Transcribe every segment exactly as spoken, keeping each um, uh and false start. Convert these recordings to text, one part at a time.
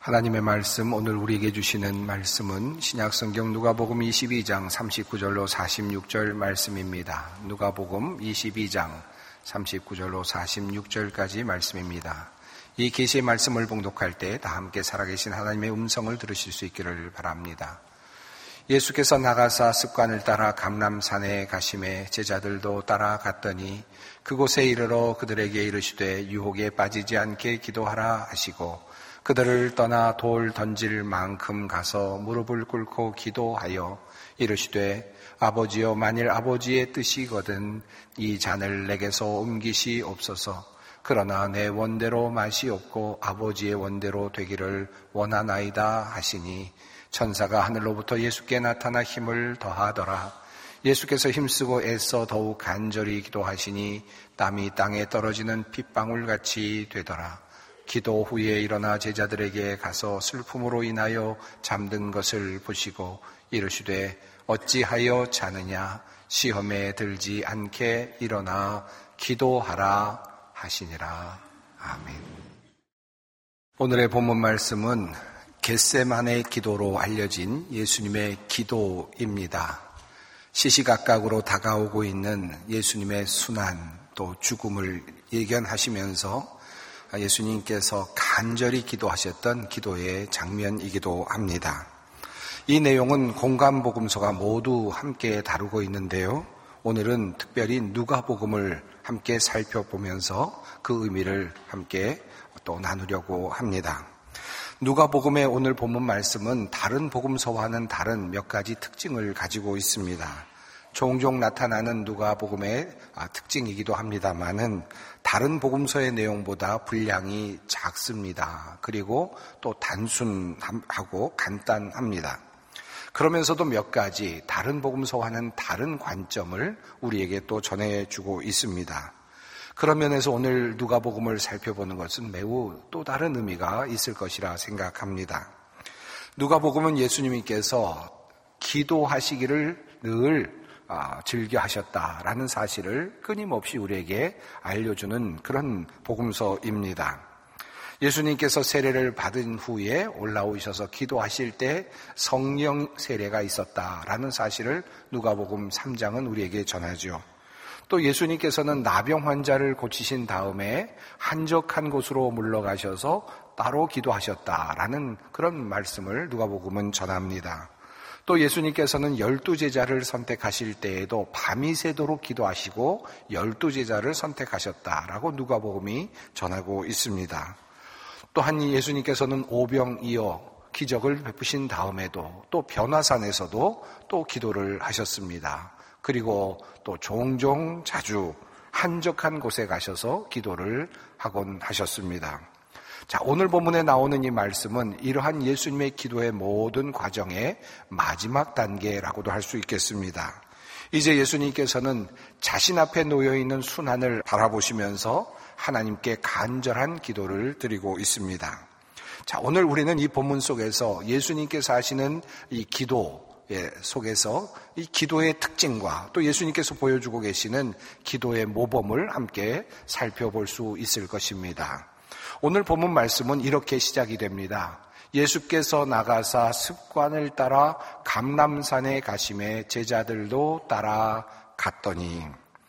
하나님의 말씀, 오늘 우리에게 주시는 말씀은 신약성경 누가복음 이십이 장 삼십구 절로 사십육 절 말씀입니다. 누가복음 이십이 장 삼십구 절로 사십육 절까지 말씀입니다. 이 계시의 말씀을 봉독할 때 다 함께 살아계신 하나님의 음성을 들으실 수 있기를 바랍니다. 예수께서 나가사 습관을 따라 감람산에 가심에 제자들도 따라갔더니 그곳에 이르러 그들에게 이르시되 유혹에 빠지지 않게 기도하라 하시고 그들을 떠나 돌 던질 만큼 가서 무릎을 꿇고 기도하여 이르시되 아버지여, 만일 아버지의 뜻이거든 이 잔을 내게서 옮기시옵소서. 그러나 내 원대로 맛이 없고 아버지의 원대로 되기를 원하나이다 하시니 천사가 하늘로부터 예수께 나타나 힘을 더하더라. 예수께서 힘쓰고 애써 더욱 간절히 기도하시니 땀이 땅에 떨어지는 핏방울같이 되더라. 기도 후에 일어나 제자들에게 가서 슬픔으로 인하여 잠든 것을 보시고 이르시되 어찌하여 자느냐, 시험에 들지 않게 일어나 기도하라 하시니라. 아멘. 오늘의 본문 말씀은 겟세마네 기도로 알려진 예수님의 기도입니다. 시시각각으로 다가오고 있는 예수님의 순환 또 죽음을 예견하시면서 예수님께서 간절히 기도하셨던 기도의 장면이기도 합니다. 이 내용은 공관복음서가 모두 함께 다루고 있는데요. 오늘은 특별히 누가복음을 함께 살펴보면서 그 의미를 함께 또 나누려고 합니다. 누가복음의 오늘 본문 말씀은 다른 복음서와는 다른 몇 가지 특징을 가지고 있습니다. 종종 나타나는 누가복음의 특징이기도 합니다만은 다른 복음서의 내용보다 분량이 작습니다. 그리고 또 단순하고 간단합니다. 그러면서도 몇 가지 다른 복음서와는 다른 관점을 우리에게 또 전해주고 있습니다. 그런 면에서 오늘 누가복음을 살펴보는 것은 매우 또 다른 의미가 있을 것이라 생각합니다. 누가복음은 예수님께서 기도하시기를 늘 즐겨 하셨다라는 사실을 끊임없이 우리에게 알려주는 그런 복음서입니다. 예수님께서 세례를 받은 후에 올라오셔서 기도하실 때 성령 세례가 있었다라는 사실을 누가복음 삼 장은 우리에게 전하죠. 또 예수님께서는 나병 환자를 고치신 다음에 한적한 곳으로 물러가셔서 따로 기도하셨다라는 그런 말씀을 누가복음은 전합니다. 또 예수님께서는 열두 제자를 선택하실 때에도 밤이 새도록 기도하시고 열두 제자를 선택하셨다라고 누가복음이 전하고 있습니다. 또한 예수님께서는 오병이어 기적을 베푸신 다음에도 또 변화산에서도 또 기도를 하셨습니다. 그리고 또 종종 자주 한적한 곳에 가셔서 기도를 하곤 하셨습니다. 자, 오늘 본문에 나오는 이 말씀은 이러한 예수님의 기도의 모든 과정의 마지막 단계라고도 할 수 있겠습니다. 이제 예수님께서는 자신 앞에 놓여있는 순환을 바라보시면서 하나님께 간절한 기도를 드리고 있습니다. 자, 오늘 우리는 이 본문 속에서 예수님께서 하시는 이 기도 속에서 이 기도의 특징과 또 예수님께서 보여주고 계시는 기도의 모범을 함께 살펴볼 수 있을 것입니다. 오늘 본문 말씀은 이렇게 시작이 됩니다. 예수께서 나가사 습관을 따라 감람산에 가심에 제자들도 따라갔더니,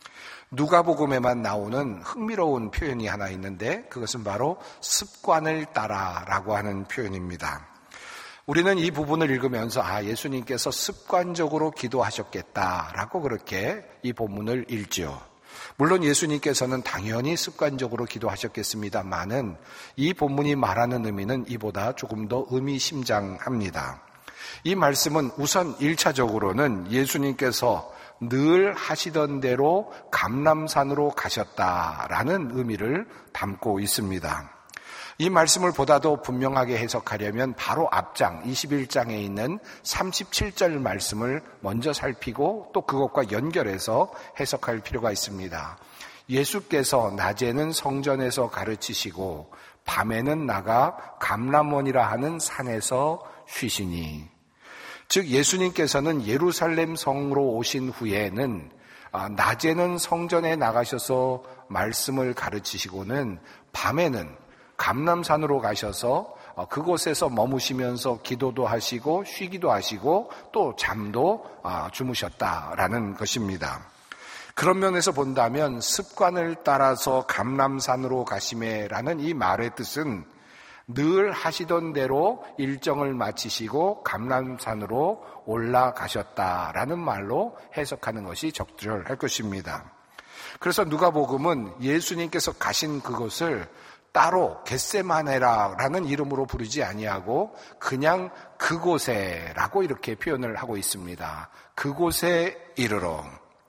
누가복음에만 나오는 흥미로운 표현이 하나 있는데 그것은 바로 습관을 따라라고 하는 표현입니다. 우리는 이 부분을 읽으면서 아, 예수님께서 습관적으로 기도하셨겠다라고 그렇게 이 본문을 읽죠. 물론 예수님께서는 당연히 습관적으로 기도하셨겠습니다만은 이 본문이 말하는 의미는 이보다 조금 더 의미심장합니다. 이 말씀은 우선 일 차적으로는 예수님께서 늘 하시던 대로 감람산으로 가셨다라는 의미를 담고 있습니다. 이 말씀을 보다도 분명하게 해석하려면 바로 앞장 이십일 장에 있는 삼십칠 절 말씀을 먼저 살피고 또 그것과 연결해서 해석할 필요가 있습니다. 예수께서 낮에는 성전에서 가르치시고 밤에는 나가 감람원이라 하는 산에서 쉬시니, 즉 예수님께서는 예루살렘 성으로 오신 후에는 낮에는 성전에 나가셔서 말씀을 가르치시고는 밤에는 감람산으로 가셔서 그곳에서 머무시면서 기도도 하시고 쉬기도 하시고 또 잠도 주무셨다라는 것입니다. 그런 면에서 본다면 습관을 따라서 감람산으로 가시매라는 이 말의 뜻은 늘 하시던 대로 일정을 마치시고 감람산으로 올라가셨다라는 말로 해석하는 것이 적절할 것입니다. 그래서 누가복음은 예수님께서 가신 그곳을 따로 겟세마네라는 이름으로 부르지 아니하고 그냥 그곳에라고 이렇게 표현을 하고 있습니다. 그곳에 이르러.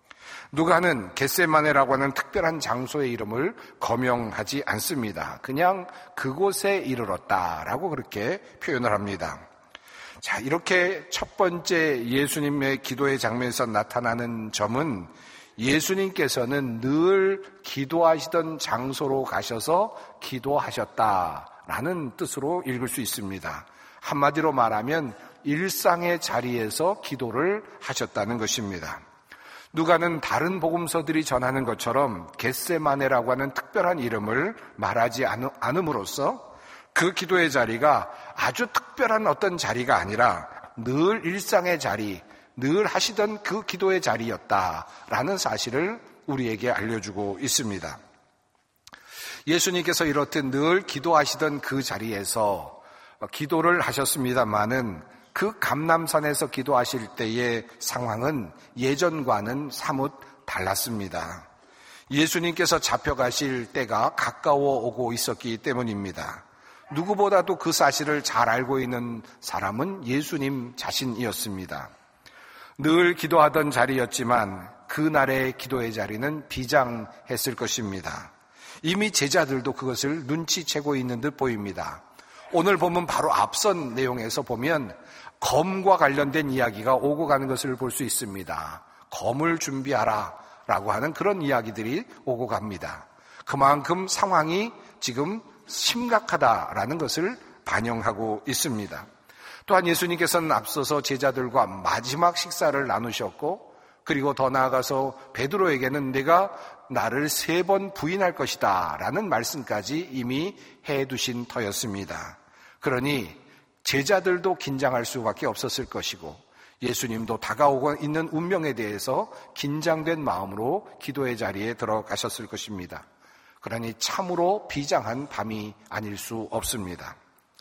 누가는 겟세마네라고 하는 특별한 장소의 이름을 거명하지 않습니다. 그냥 그곳에 이르렀다라고 그렇게 표현을 합니다. 자, 이렇게 첫 번째 예수님의 기도의 장면에서 나타나는 점은 예수님께서는 늘 기도하시던 장소로 가셔서 기도하셨다라는 뜻으로 읽을 수 있습니다. 한마디로 말하면 일상의 자리에서 기도를 하셨다는 것입니다. 누가는 다른 복음서들이 전하는 것처럼 겟세마네라고 하는 특별한 이름을 말하지 않음으로써 그 기도의 자리가 아주 특별한 어떤 자리가 아니라 늘 일상의 자리, 늘 하시던 그 기도의 자리였다라는 사실을 우리에게 알려주고 있습니다. 예수님께서 이렇듯 늘 기도하시던 그 자리에서 기도를 하셨습니다마는 그 감람산에서 기도하실 때의 상황은 예전과는 사뭇 달랐습니다. 예수님께서 잡혀가실 때가 가까워 오고 있었기 때문입니다. 누구보다도 그 사실을 잘 알고 있는 사람은 예수님 자신이었습니다. 늘 기도하던 자리였지만 그날의 기도의 자리는 비장했을 것입니다. 이미 제자들도 그것을 눈치채고 있는 듯 보입니다. 오늘 보면 바로 앞선 내용에서 보면 검과 관련된 이야기가 오고 가는 것을 볼 수 있습니다. 검을 준비하라 라고 하는 그런 이야기들이 오고 갑니다. 그만큼 상황이 지금 심각하다라는 것을 반영하고 있습니다. 또한 예수님께서는 앞서서 제자들과 마지막 식사를 나누셨고 그리고 더 나아가서 베드로에게는 내가 나를 세 번 부인할 것이다 라는 말씀까지 이미 해두신 터였습니다. 그러니 제자들도 긴장할 수밖에 없었을 것이고 예수님도 다가오고 있는 운명에 대해서 긴장된 마음으로 기도의 자리에 들어가셨을 것입니다. 그러니 참으로 비장한 밤이 아닐 수 없습니다.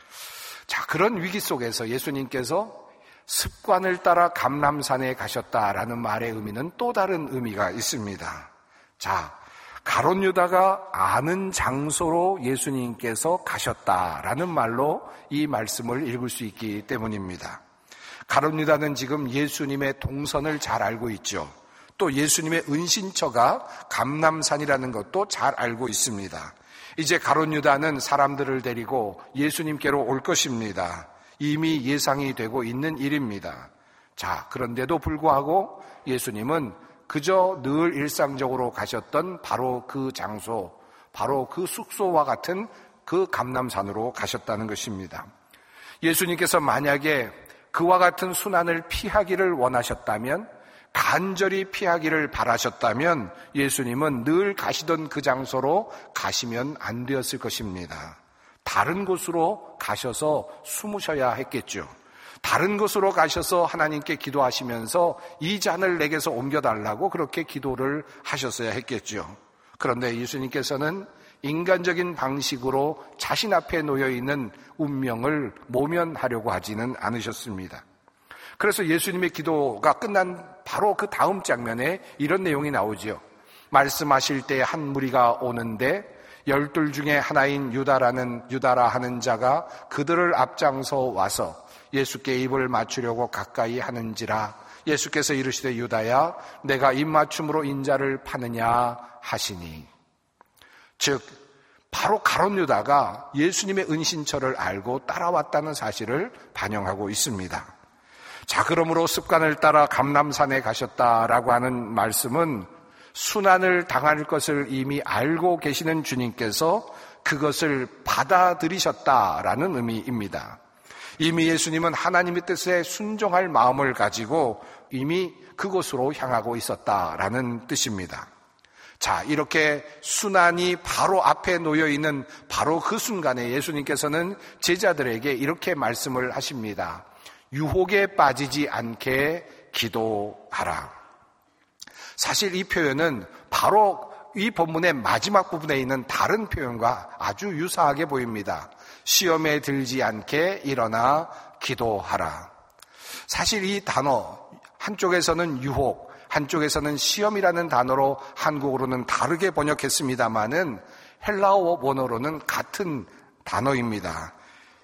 자, 그런 위기 속에서 예수님께서 습관을 따라 감람산에 가셨다라는 말의 의미는 또 다른 의미가 있습니다. 자, 가룟 유다가 아는 장소로 예수님께서 가셨다라는 말로 이 말씀을 읽을 수 있기 때문입니다. 가룟 유다는 지금 예수님의 동선을 잘 알고 있죠. 또 예수님의 은신처가 감람산이라는 것도 잘 알고 있습니다. 이제 가룟 유다는 사람들을 데리고 예수님께로 올 것입니다. 이미 예상이 되고 있는 일입니다. 자, 그런데도 불구하고 예수님은 그저 늘 일상적으로 가셨던 바로 그 장소, 바로 그 숙소와 같은 그 감람산으로 가셨다는 것입니다. 예수님께서 만약에 그와 같은 순환을 피하기를 원하셨다면, 간절히 피하기를 바라셨다면 예수님은 늘 가시던 그 장소로 가시면 안 되었을 것입니다. 다른 곳으로 가셔서 숨으셔야 했겠죠. 다른 곳으로 가셔서 하나님께 기도하시면서 이 잔을 내게서 옮겨달라고 그렇게 기도를 하셨어야 했겠죠. 그런데 예수님께서는 인간적인 방식으로 자신 앞에 놓여있는 운명을 모면하려고 하지는 않으셨습니다. 그래서 예수님의 기도가 끝난 바로 그 다음 장면에 이런 내용이 나오죠. 말씀하실 때 한 무리가 오는데 열둘 중에 하나인 유다라는 유다라 하는 자가 그들을 앞장서 와서 예수께 입을 맞추려고 가까이 하는지라 예수께서 이르시되 유다야 내가 입맞춤으로 인자를 파느냐 하시니. 즉 바로 가룟 유다가 예수님의 은신처를 알고 따라왔다는 사실을 반영하고 있습니다. 자, 그러므로 습관을 따라 감람산에 가셨다라고 하는 말씀은 순환을 당할 것을 이미 알고 계시는 주님께서 그것을 받아들이셨다라는 의미입니다. 이미 예수님은 하나님의 뜻에 순종할 마음을 가지고 이미 그곳으로 향하고 있었다라는 뜻입니다. 자, 이렇게 순환이 바로 앞에 놓여 있는 바로 그 순간에 예수님께서는 제자들에게 이렇게 말씀을 하십니다. 유혹에 빠지지 않게 기도하라. 사실 이 표현은 바로 이 본문의 마지막 부분에 있는 다른 표현과 아주 유사하게 보입니다. 시험에 들지 않게 일어나 기도하라. 사실 이 단어, 한쪽에서는 유혹, 한쪽에서는 시험이라는 단어로 한국어로는 다르게 번역했습니다마는 헬라어 원어로는 같은 단어입니다.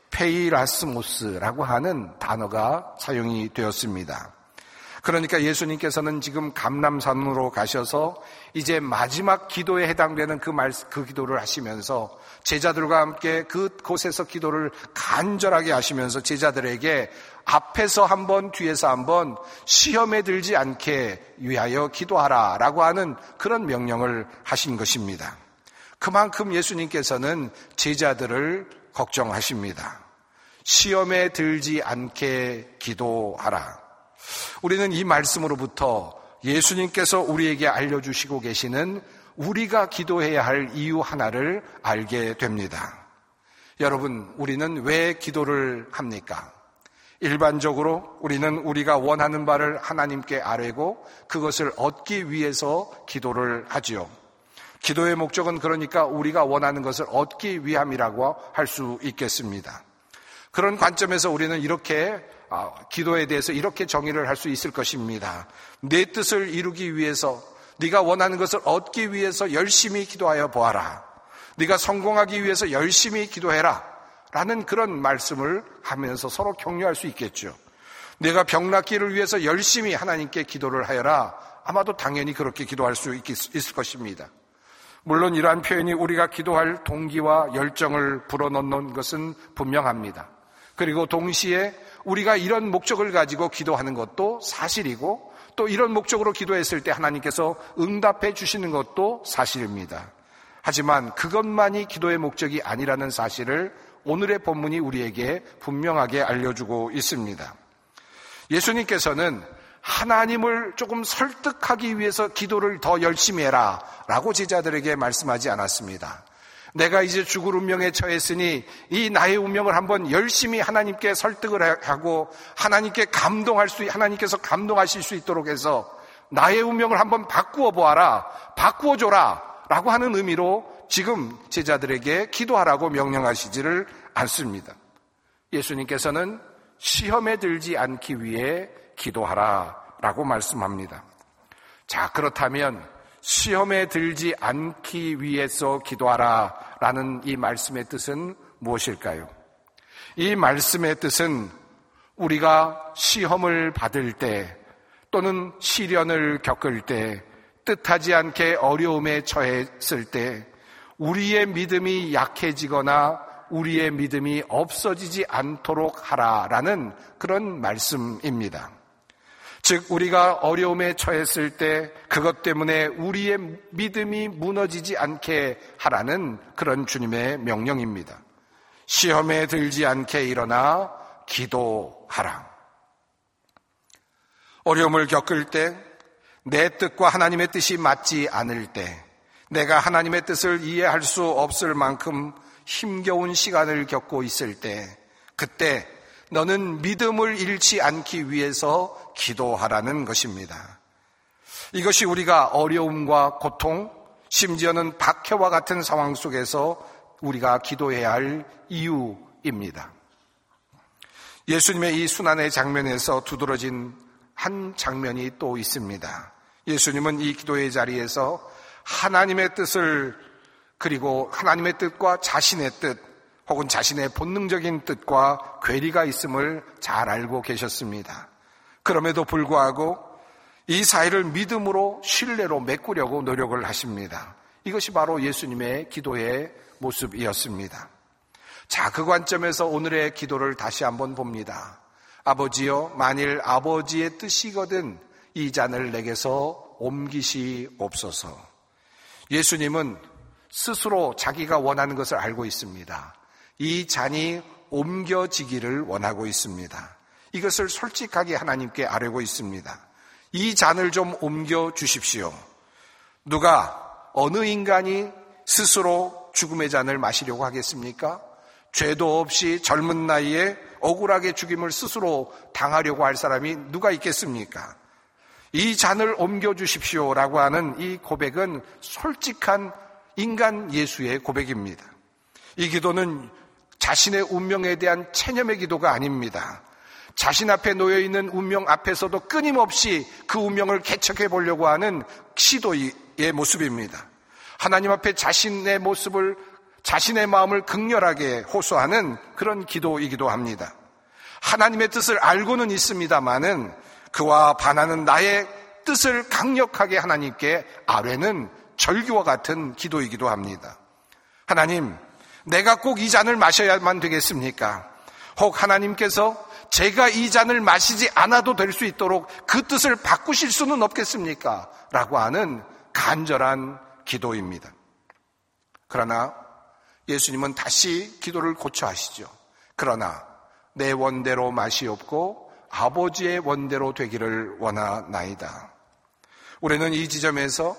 페이라스모스라고 하는 단어가 사용이 되었습니다. 그러니까 예수님께서는 지금 감람산으로 가셔서 이제 마지막 기도에 해당되는 그 말, 그 기도를 하시면서 제자들과 함께 그곳에서 기도를 간절하게 하시면서 제자들에게 앞에서 한 번, 뒤에서 한 번 시험에 들지 않게 위하여 기도하라 라고 하는 그런 명령을 하신 것입니다. 그만큼 예수님께서는 제자들을 걱정하십니다. 시험에 들지 않게 기도하라. 우리는 이 말씀으로부터 예수님께서 우리에게 알려주시고 계시는 우리가 기도해야 할 이유 하나를 알게 됩니다. 여러분, 우리는 왜 기도를 합니까? 일반적으로 우리는 우리가 원하는 바를 하나님께 아뢰고 그것을 얻기 위해서 기도를 하지요. 기도의 목적은 그러니까 우리가 원하는 것을 얻기 위함이라고 할 수 있겠습니다. 그런 관점에서 우리는 이렇게 아, 기도에 대해서 이렇게 정의를 할 수 있을 것입니다. 내 뜻을 이루기 위해서, 네가 원하는 것을 얻기 위해서 열심히 기도하여 보아라. 네가 성공하기 위해서 열심히 기도해라. 라는 그런 말씀을 하면서 서로 격려할 수 있겠죠. 내가 병 낫기를 위해서 열심히 하나님께 기도를 하여라. 아마도 당연히 그렇게 기도할 수 있, 있을 것입니다. 물론 이러한 표현이 우리가 기도할 동기와 열정을 불어넣는 것은 분명합니다. 그리고 동시에 우리가 이런 목적을 가지고 기도하는 것도 사실이고 또 이런 목적으로 기도했을 때 하나님께서 응답해 주시는 것도 사실입니다. 하지만 그것만이 기도의 목적이 아니라는 사실을 오늘의 본문이 우리에게 분명하게 알려주고 있습니다. 예수님께서는 하나님을 조금 설득하기 위해서 기도를 더 열심히 해라 라고 제자들에게 말씀하지 않았습니다. 내가 이제 죽을 운명에 처했으니 이 나의 운명을 한번 열심히 하나님께 설득을 하고 하나님께 감동할 수, 하나님께서 감동하실 수 있도록 해서 나의 운명을 한번 바꾸어 보아라, 바꾸어 줘라 라고 하는 의미로 지금 제자들에게 기도하라고 명령하시지를 않습니다. 예수님께서는 시험에 들지 않기 위해 기도하라 라고 말씀합니다. 자, 그렇다면 시험에 들지 않기 위해서 기도하라 라는 이 말씀의 뜻은 무엇일까요? 이 말씀의 뜻은 우리가 시험을 받을 때 또는 시련을 겪을 때 뜻하지 않게 어려움에 처했을 때 우리의 믿음이 약해지거나 우리의 믿음이 없어지지 않도록 하라라는 그런 말씀입니다. 즉 우리가 어려움에 처했을 때 그것 때문에 우리의 믿음이 무너지지 않게 하라는 그런 주님의 명령입니다. 시험에 들지 않게 일어나 기도하라. 어려움을 겪을 때 내 뜻과 하나님의 뜻이 맞지 않을 때 내가 하나님의 뜻을 이해할 수 없을 만큼 힘겨운 시간을 겪고 있을 때 그때 너는 믿음을 잃지 않기 위해서 기도하라는 것입니다. 이것이 우리가 어려움과 고통, 심지어는 박해와 같은 상황 속에서 우리가 기도해야 할 이유입니다. 예수님의 이 순환의 장면에서 두드러진 한 장면이 또 있습니다. 예수님은 이 기도의 자리에서 하나님의 뜻을 그리고 하나님의 뜻과 자신의 뜻 혹은 자신의 본능적인 뜻과 괴리가 있음을 잘 알고 계셨습니다. 그럼에도 불구하고 이 사이를 믿음으로 신뢰로 메꾸려고 노력을 하십니다. 이것이 바로 예수님의 기도의 모습이었습니다. 자, 그 관점에서 오늘의 기도를 다시 한번 봅니다. 아버지여, 만일 아버지의 뜻이거든 이 잔을 내게서 옮기시옵소서. 예수님은 스스로 자기가 원하는 것을 알고 있습니다. 이 잔이 옮겨지기를 원하고 있습니다. 이것을 솔직하게 하나님께 아뢰고 있습니다. 이 잔을 좀 옮겨 주십시오. 누가 어느 인간이 스스로 죽음의 잔을 마시려고 하겠습니까? 죄도 없이 젊은 나이에 억울하게 죽임을 스스로 당하려고 할 사람이 누가 있겠습니까? 이 잔을 옮겨주십시오라고 하는 이 고백은 솔직한 인간 예수의 고백입니다. 이 기도는 자신의 운명에 대한 체념의 기도가 아닙니다. 자신 앞에 놓여있는 운명 앞에서도 끊임없이 그 운명을 개척해 보려고 하는 시도의 모습입니다. 하나님 앞에 자신의 모습을, 자신의 마음을 극렬하게 호소하는 그런 기도이기도 합니다. 하나님의 뜻을 알고는 있습니다마는 그와 반하는 나의 뜻을 강력하게 하나님께 아뢰는 절규와 같은 기도이기도 합니다. 하나님, 내가 꼭 이 잔을 마셔야만 되겠습니까? 혹 하나님께서 제가 이 잔을 마시지 않아도 될 수 있도록 그 뜻을 바꾸실 수는 없겠습니까? 라고 하는 간절한 기도입니다. 그러나 예수님은 다시 기도를 고쳐하시죠. 그러나 내 원대로 마시옵고 아버지의 원대로 되기를 원하나이다. 우리는 이 지점에서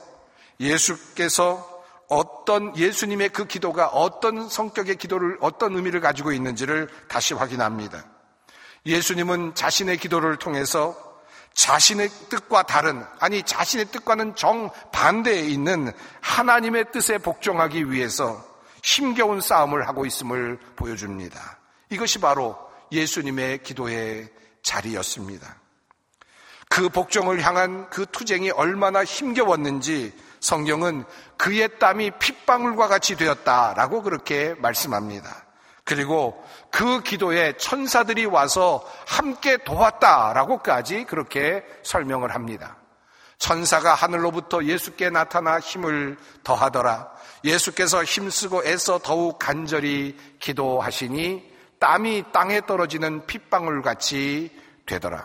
예수께서 어떤 예수님의 그 기도가 어떤 성격의 기도를, 어떤 의미를 가지고 있는지를 다시 확인합니다. 예수님은 자신의 기도를 통해서 자신의 뜻과 다른, 아니 자신의 뜻과는 정반대에 있는 하나님의 뜻에 복종하기 위해서 힘겨운 싸움을 하고 있음을 보여줍니다. 이것이 바로 예수님의 기도의 자리였습니다. 그 복종을 향한 그 투쟁이 얼마나 힘겨웠는지 성경은 그의 땀이 핏방울과 같이 되었다라고 그렇게 말씀합니다. 그리고 그 기도에 천사들이 와서 함께 도왔다라고까지 그렇게 설명을 합니다. 천사가 하늘로부터 예수께 나타나 힘을 더하더라. 예수께서 힘쓰고 애써 더욱 간절히 기도하시니 땀이 땅에 떨어지는 핏방울같이 되더라.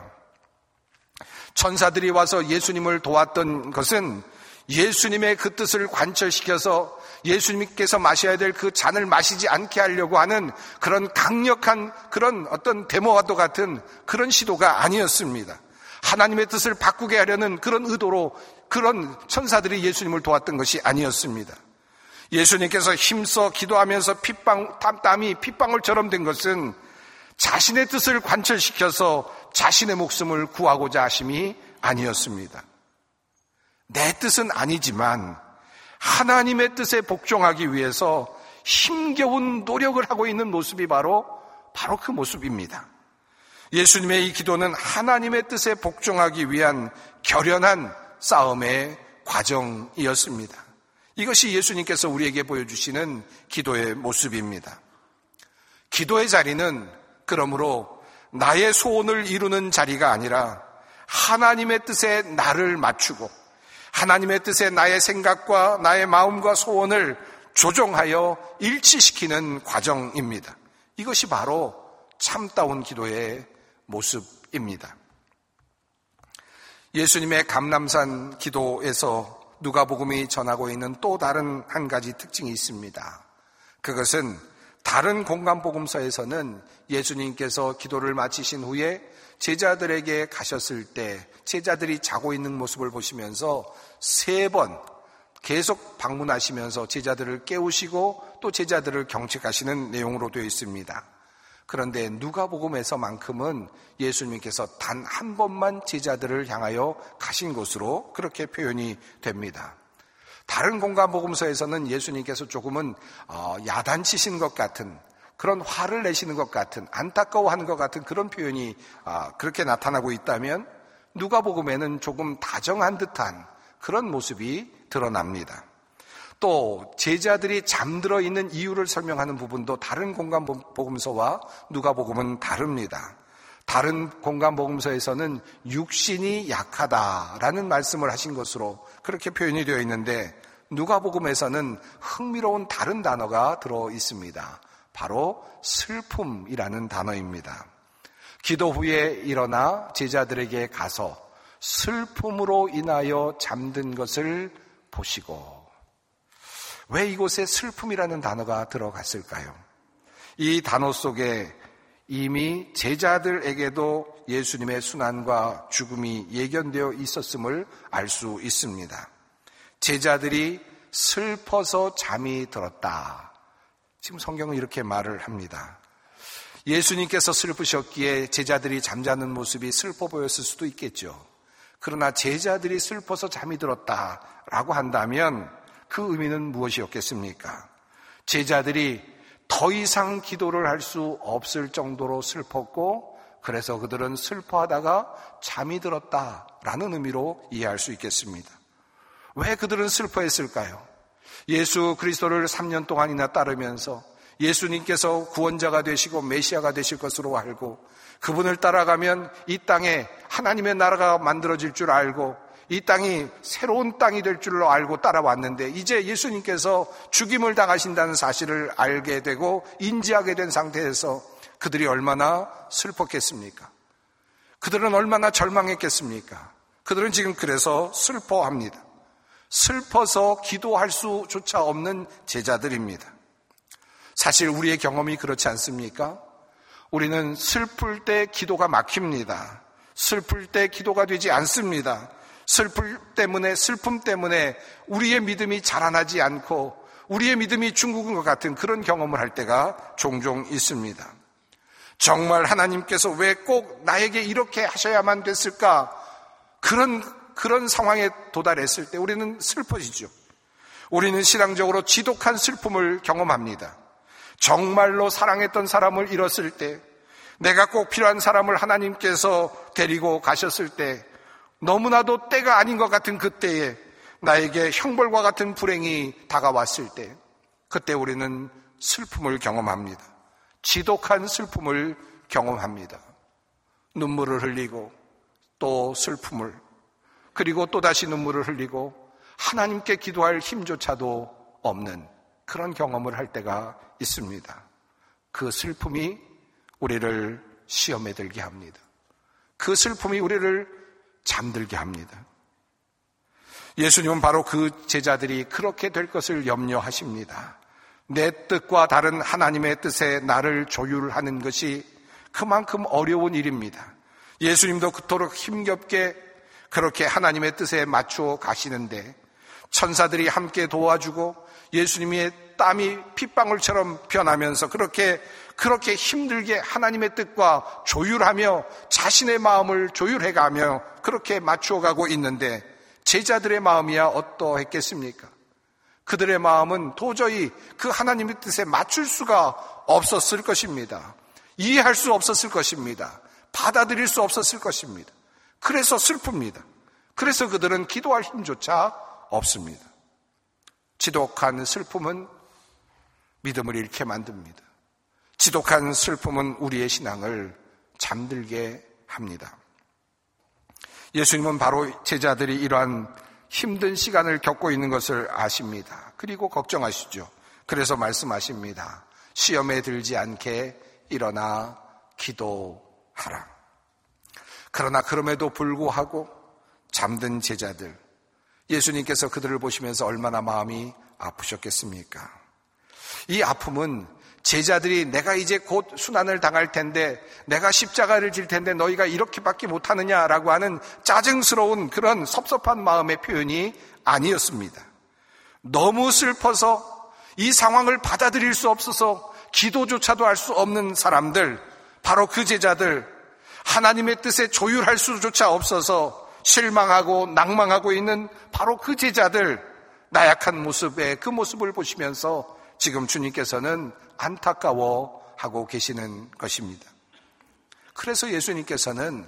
천사들이 와서 예수님을 도왔던 것은 예수님의 그 뜻을 관철시켜서 예수님께서 마셔야 될 그 잔을 마시지 않게 하려고 하는 그런 강력한 그런 어떤 데모와도 같은 그런 시도가 아니었습니다. 하나님의 뜻을 바꾸게 하려는 그런 의도로 그런 천사들이 예수님을 도왔던 것이 아니었습니다. 예수님께서 힘써 기도하면서 핏방, 땀이 핏방울처럼 된 것은 자신의 뜻을 관철시켜서 자신의 목숨을 구하고자 하심이 아니었습니다. 내 뜻은 아니지만 하나님의 뜻에 복종하기 위해서 힘겨운 노력을 하고 있는 모습이 바로 바로 그 모습입니다. 예수님의 이 기도는 하나님의 뜻에 복종하기 위한 결연한 싸움의 과정이었습니다. 이것이 예수님께서 우리에게 보여주시는 기도의 모습입니다. 기도의 자리는 그러므로 나의 소원을 이루는 자리가 아니라 하나님의 뜻에 나를 맞추고 하나님의 뜻에 나의 생각과 나의 마음과 소원을 조정하여 일치시키는 과정입니다. 이것이 바로 참다운 기도의 모습입니다. 예수님의 감람산 기도에서 누가복음이 전하고 있는 또 다른 한 가지 특징이 있습니다. 그것은 다른 공간복음서에서는 예수님께서 기도를 마치신 후에 제자들에게 가셨을 때 제자들이 자고 있는 모습을 보시면서 세 번 계속 방문하시면서 제자들을 깨우시고 또 제자들을 경책하시는 내용으로 되어 있습니다. 그런데 누가복음에서만큼은 예수님께서 단 한 번만 제자들을 향하여 가신 것으로 그렇게 표현이 됩니다. 다른 공간복음서에서는 예수님께서 조금은 야단치신 것 같은 그런 화를 내시는 것 같은 안타까워하는 것 같은 그런 표현이 그렇게 나타나고 있다면 누가복음에는 조금 다정한 듯한 그런 모습이 드러납니다. 또 제자들이 잠들어 있는 이유를 설명하는 부분도 다른 공간복음서와 누가복음은 다릅니다. 다른 공간복음서에서는 육신이 약하다라는 말씀을 하신 것으로 그렇게 표현이 되어 있는데 누가복음에서는 흥미로운 다른 단어가 들어 있습니다. 바로 슬픔이라는 단어입니다. 기도 후에 일어나 제자들에게 가서 슬픔으로 인하여 잠든 것을 보시고. 왜 이곳에 슬픔이라는 단어가 들어갔을까요? 이 단어 속에 이미 제자들에게도 예수님의 순환과 죽음이 예견되어 있었음을 알 수 있습니다. 제자들이 슬퍼서 잠이 들었다. 지금 성경은 이렇게 말을 합니다. 예수님께서 슬프셨기에 제자들이 잠자는 모습이 슬퍼 보였을 수도 있겠죠. 그러나 제자들이 슬퍼서 잠이 들었다라고 한다면 그 의미는 무엇이었겠습니까? 제자들이 더 이상 기도를 할 수 없을 정도로 슬펐고 그래서 그들은 슬퍼하다가 잠이 들었다라는 의미로 이해할 수 있겠습니다. 왜 그들은 슬퍼했을까요? 예수 그리스도를 삼 년 동안이나 따르면서 예수님께서 구원자가 되시고 메시아가 되실 것으로 알고 그분을 따라가면 이 땅에 하나님의 나라가 만들어질 줄 알고 이 땅이 새로운 땅이 될 줄로 알고 따라왔는데 이제 예수님께서 죽임을 당하신다는 사실을 알게 되고 인지하게 된 상태에서 그들이 얼마나 슬펐겠습니까? 그들은 얼마나 절망했겠습니까? 그들은 지금 그래서 슬퍼합니다. 슬퍼서 기도할 수조차 없는 제자들입니다. 사실 우리의 경험이 그렇지 않습니까? 우리는 슬플 때 기도가 막힙니다. 슬플 때 기도가 되지 않습니다. 슬플 때문에, 슬픔 때문에 우리의 믿음이 자라나지 않고 우리의 믿음이 중국인 것 같은 그런 경험을 할 때가 종종 있습니다. 정말 하나님께서 왜 꼭 나에게 이렇게 하셔야만 됐을까? 그런, 그런 상황에 도달했을 때 우리는 슬퍼지죠. 우리는 신앙적으로 지독한 슬픔을 경험합니다. 정말로 사랑했던 사람을 잃었을 때, 내가 꼭 필요한 사람을 하나님께서 데리고 가셨을 때, 너무나도 때가 아닌 것 같은 그때에 나에게 형벌과 같은 불행이 다가왔을 때, 그때 우리는 슬픔을 경험합니다. 지독한 슬픔을 경험합니다. 눈물을 흘리고 또 슬픔을, 그리고 또다시 눈물을 흘리고 하나님께 기도할 힘조차도 없는 그런 경험을 할 때가 있습니다. 그 슬픔이 우리를 시험에 들게 합니다. 그 슬픔이 우리를 잠들게 합니다. 예수님은 바로 그 제자들이 그렇게 될 것을 염려하십니다. 내 뜻과 다른 하나님의 뜻에 나를 조율하는 것이 그만큼 어려운 일입니다. 예수님도 그토록 힘겹게 그렇게 하나님의 뜻에 맞추어 가시는데 천사들이 함께 도와주고 예수님의 땀이 핏방울처럼 변하면서 그렇게 그렇게 힘들게 하나님의 뜻과 조율하며 자신의 마음을 조율해가며 그렇게 맞추어가고 있는데 제자들의 마음이야 어떠했겠습니까? 그들의 마음은 도저히 그 하나님의 뜻에 맞출 수가 없었을 것입니다. 이해할 수 없었을 것입니다. 받아들일 수 없었을 것입니다. 그래서 슬픕니다. 그래서 그들은 기도할 힘조차 없습니다. 지독한 슬픔은 믿음을 잃게 만듭니다. 지독한 슬픔은 우리의 신앙을 잠들게 합니다. 예수님은 바로 제자들이 이러한 힘든 시간을 겪고 있는 것을 아십니다. 그리고 걱정하시죠. 그래서 말씀하십니다. 시험에 들지 않게 일어나 기도하라. 그러나 그럼에도 불구하고 잠든 제자들, 예수님께서 그들을 보시면서 얼마나 마음이 아프셨겠습니까? 이 아픔은 제자들이 내가 이제 곧 순환을 당할 텐데, 내가 십자가를 질 텐데 너희가 이렇게밖에 못하느냐라고 하는 짜증스러운 그런 섭섭한 마음의 표현이 아니었습니다. 너무 슬퍼서 이 상황을 받아들일 수 없어서 기도조차도 할 수 없는 사람들, 바로 그 제자들, 하나님의 뜻에 조율할 수조차 없어서 실망하고 낭망하고 있는 바로 그 제자들, 나약한 모습의 그 모습을 보시면서 지금 주님께서는 안타까워하고 계시는 것입니다. 그래서 예수님께서는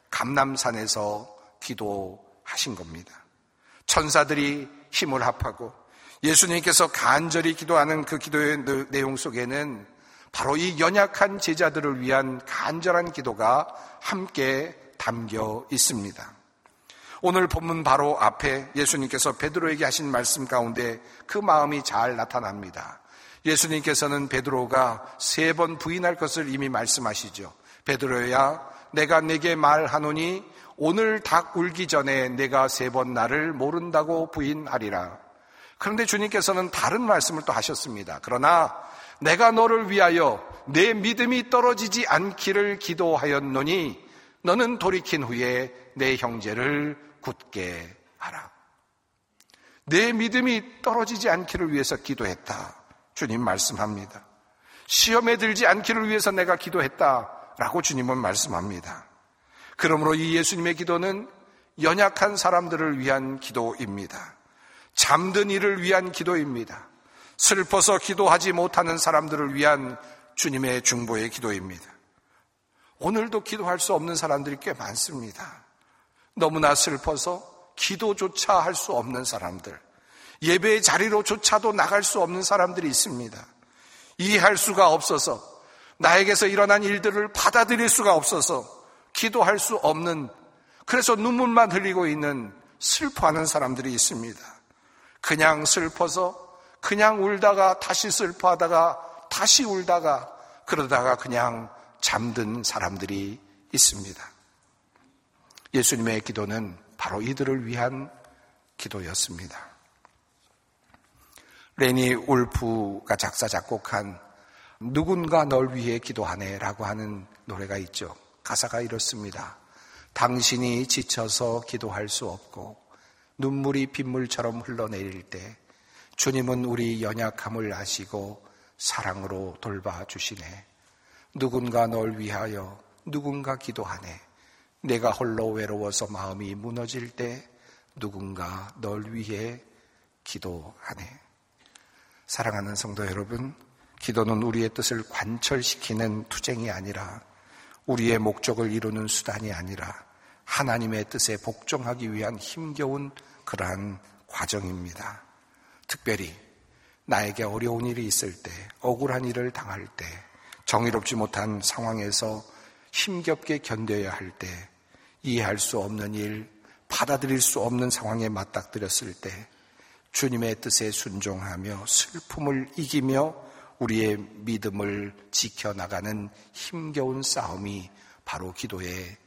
감람산에서 기도하신 겁니다. 천사들이 힘을 합하고 예수님께서 간절히 기도하는 그 기도의 내용 속에는 바로 이 연약한 제자들을 위한 간절한 기도가 함께 담겨 있습니다. 오늘 본문 바로 앞에 예수님께서 베드로에게 하신 말씀 가운데 그 마음이 잘 나타납니다. 예수님께서는 베드로가 세 번 부인할 것을 이미 말씀하시죠. 베드로야, 내가 네게 말하노니 오늘 닭 울기 전에 내가 세 번 나를 모른다고 부인하리라. 그런데 주님께서는 다른 말씀을 또 하셨습니다. 그러나 내가 너를 위하여 내 믿음이 떨어지지 않기를 기도하였노니 너는 돌이킨 후에 내 형제를 굳게 하라. 내 믿음이 떨어지지 않기를 위해서 기도했다. 주님 말씀합니다. 시험에 들지 않기를 위해서 내가 기도했다라고 주님은 말씀합니다. 그러므로 이 예수님의 기도는 연약한 사람들을 위한 기도입니다. 잠든 이를 위한 기도입니다. 슬퍼서 기도하지 못하는 사람들을 위한 주님의 중보의 기도입니다. 오늘도 기도할 수 없는 사람들이 꽤 많습니다. 너무나 슬퍼서 기도조차 할 수 없는 사람들, 예배의 자리로조차도 나갈 수 없는 사람들이 있습니다. 이해할 수가 없어서, 나에게서 일어난 일들을 받아들일 수가 없어서 기도할 수 없는, 그래서 눈물만 흘리고 있는 슬퍼하는 사람들이 있습니다. 그냥 슬퍼서 그냥 울다가 다시 슬퍼하다가 다시 울다가 그러다가 그냥 잠든 사람들이 있습니다. 예수님의 기도는 바로 이들을 위한 기도였습니다. 레니 울프가 작사 작곡한 누군가 널 위해 기도하네 라고 하는 노래가 있죠. 가사가 이렇습니다. 당신이 지쳐서 기도할 수 없고 눈물이 빗물처럼 흘러내릴 때 주님은 우리 연약함을 아시고 사랑으로 돌봐주시네. 누군가 널 위하여 누군가 기도하네. 내가 홀로 외로워서 마음이 무너질 때 누군가 널 위해 기도하네. 사랑하는 성도 여러분, 기도는 우리의 뜻을 관철시키는 투쟁이 아니라, 우리의 목적을 이루는 수단이 아니라 하나님의 뜻에 복종하기 위한 힘겨운 그러한 과정입니다. 특별히 나에게 어려운 일이 있을 때, 억울한 일을 당할 때, 정의롭지 못한 상황에서 힘겹게 견뎌야 할 때, 이해할 수 없는 일, 받아들일 수 없는 상황에 맞닥뜨렸을 때 주님의 뜻에 순종하며 슬픔을 이기며 우리의 믿음을 지켜나가는 힘겨운 싸움이 바로 기도의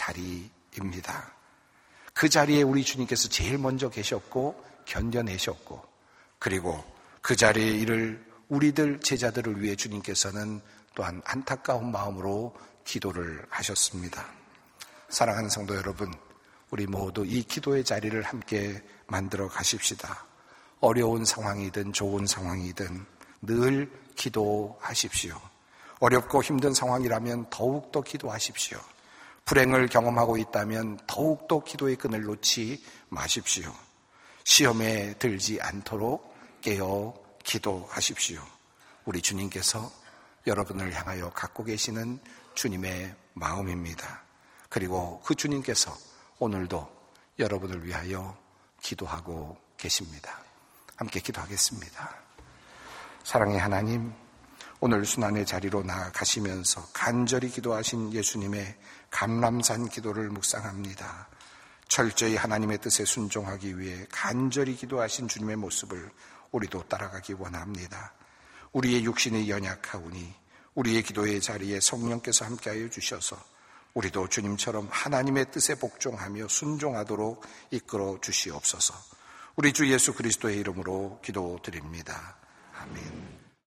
자리입니다. 그 자리에 우리 주님께서 제일 먼저 계셨고 견뎌내셨고, 그리고 그 자리에 이를 우리들 제자들을 위해 주님께서는 또한 안타까운 마음으로 기도를 하셨습니다. 사랑하는 성도 여러분, 우리 모두 이 기도의 자리를 함께 만들어 가십시다. 어려운 상황이든 좋은 상황이든 늘 기도하십시오. 어렵고 힘든 상황이라면 더욱더 기도하십시오. 불행을 경험하고 있다면 더욱더 기도의 끈을 놓지 마십시오. 시험에 들지 않도록 깨어 기도하십시오. 우리 주님께서 여러분을 향하여 갖고 계시는 주님의 마음입니다. 그리고 그 주님께서 오늘도 여러분을 위하여 기도하고 계십니다. 함께 기도하겠습니다. 사랑의 하나님, 오늘 순환의 자리로 나아가시면서 간절히 기도하신 예수님의 감람산 기도를 묵상합니다. 철저히 하나님의 뜻에 순종하기 위해 간절히 기도하신 주님의 모습을 우리도 따라가기 원합니다. 우리의 육신이 연약하오니 우리의 기도의 자리에 성령께서 함께하여 주셔서 우리도 주님처럼 하나님의 뜻에 복종하며 순종하도록 이끌어 주시옵소서. 우리 주 예수 그리스도의 이름으로 기도드립니다. 아멘.